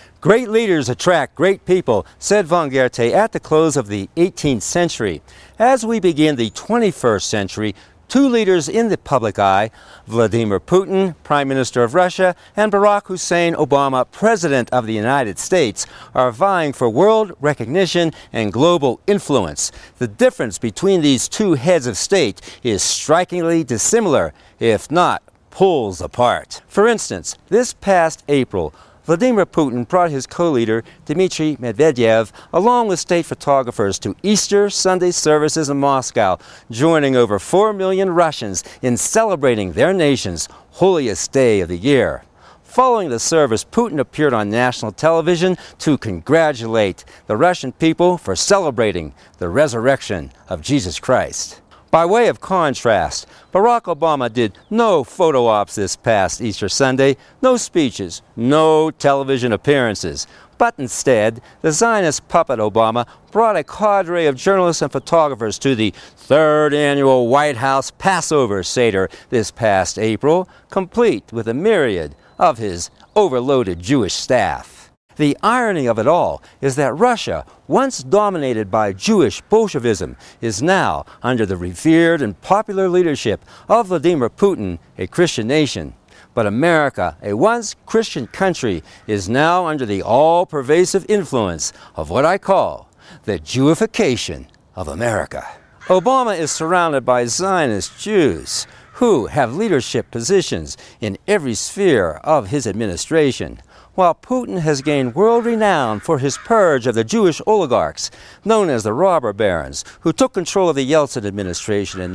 Great leaders attract great people, said von Goethe at the close of the 18th century. As we begin the 21st century, two leaders in the public eye, Vladimir Putin, Prime Minister of Russia, and Barack Hussein Obama, President of the United States, are vying for world recognition and global influence. The difference between these two heads of state is strikingly dissimilar, if not poles apart. For instance, this past April, Vladimir Putin brought his co-leader, Dmitry Medvedev, along with state photographers to Easter Sunday services in Moscow, joining over 4 million Russians in celebrating their nation's holiest day of the year. Following the service, Putin appeared on national television to congratulate the Russian people for celebrating the resurrection of Jesus Christ. By way of contrast, Barack Obama did no photo ops this past Easter Sunday, no speeches, no television appearances. But instead, the Zionist puppet Obama brought a cadre of journalists and photographers to the third annual White House Passover Seder this past April, complete with a myriad of his overloaded Jewish staff. The irony of it all is that Russia, once dominated by Jewish Bolshevism, is now under the revered and popular leadership of Vladimir Putin, a Christian nation. But America, a once Christian country, is now under the all-pervasive influence of what I call the Jewification of America. Obama is surrounded by Zionist Jews who have leadership positions in every sphere of his administration, while Putin has gained world renown for his purge of the Jewish oligarchs, known as the robber barons, who took control of the Yeltsin administration in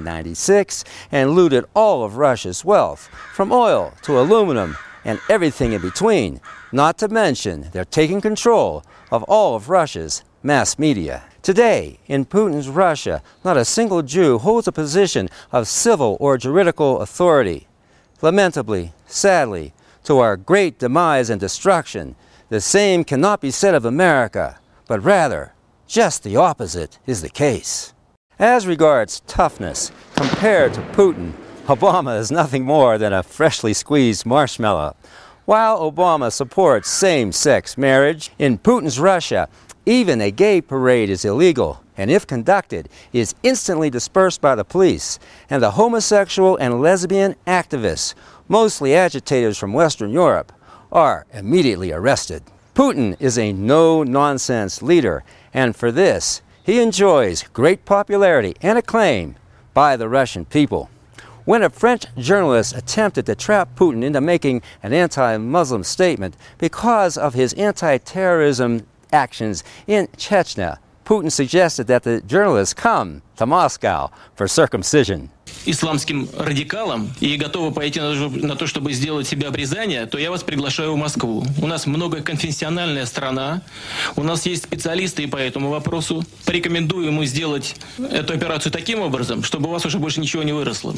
1996 and looted all of Russia's wealth, from oil to aluminum and everything in between, not to mention they're taking control of all of Russia's mass media. Today, in Putin's Russia, not a single Jew holds a position of civil or juridical authority. Lamentably, sadly, to our great demise and destruction, the same cannot be said of America, but rather, just the opposite is the case. As regards toughness, compared to Putin, Obama is nothing more than a freshly squeezed marshmallow. While Obama supports same-sex marriage, in Putin's Russia, even a gay parade is illegal, and if conducted, is instantly dispersed by the police, and the homosexual and lesbian activists, mostly agitators from Western Europe, are immediately arrested. Putin is a no-nonsense leader, and for this, he enjoys great popularity and acclaim by the Russian people. When a French journalist attempted to trap Putin into making an anti-Muslim statement because of his anti-terrorism actions in Chechnya, Putin suggested that the journalist come to Moscow for circumcision. Исламским радикалам и готовы пойти на то, чтобы сделать себе обрезание, то я вас приглашаю в Москву. У нас многоконфессиональная страна, у нас есть специалисты по этому вопросу. Порекомендую ему сделать эту операцию таким образом, чтобы у вас уже больше ничего не выросло.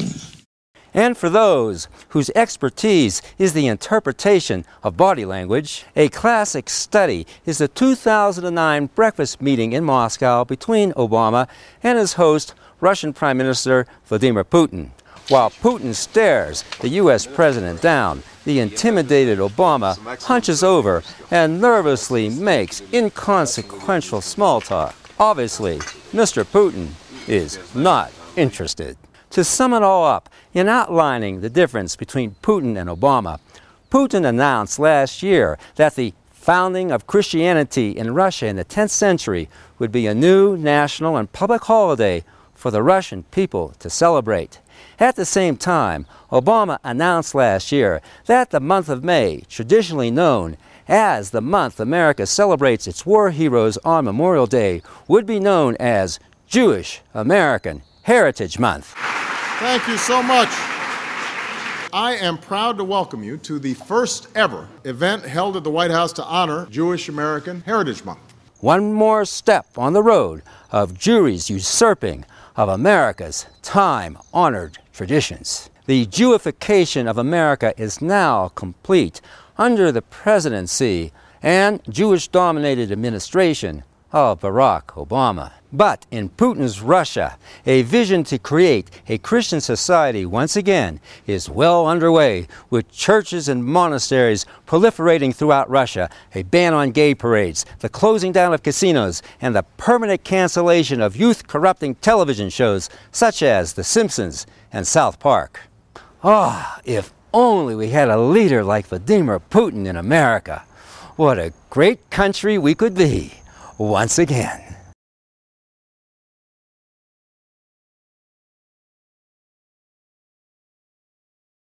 And for those whose expertise is the interpretation of body language, a classic study is the 2009 breakfast meeting in Moscow between Obama and his host, Russian Prime Minister Vladimir Putin. While Putin stares the U.S. president down, the intimidated Obama hunches over and nervously makes inconsequential small talk. Obviously, Mr. Putin is not interested. To sum it all up, in outlining the difference between Putin and Obama, Putin announced last year that the founding of Christianity in Russia in the 10th century would be a new national and public holiday for the Russian people to celebrate. At the same time, Obama announced last year that the month of May, traditionally known as the month America celebrates its war heroes on Memorial Day, would be known as Jewish American Heritage Month. Thank you so much. I am proud to welcome you to the first ever event held at the White House to honor Jewish American Heritage Month. One more step on the road of Jewry's usurping of America's time-honored traditions. The Jewification of America is now complete under the presidency and Jewish-dominated administration of Barack Obama. But in Putin's Russia, a vision to create a Christian society once again is well underway, with churches and monasteries proliferating throughout Russia, a ban on gay parades, the closing down of casinos, and the permanent cancellation of youth-corrupting television shows such as The Simpsons and South Park. Ah, if only we had a leader like Vladimir Putin in America. What a great country we could be once again.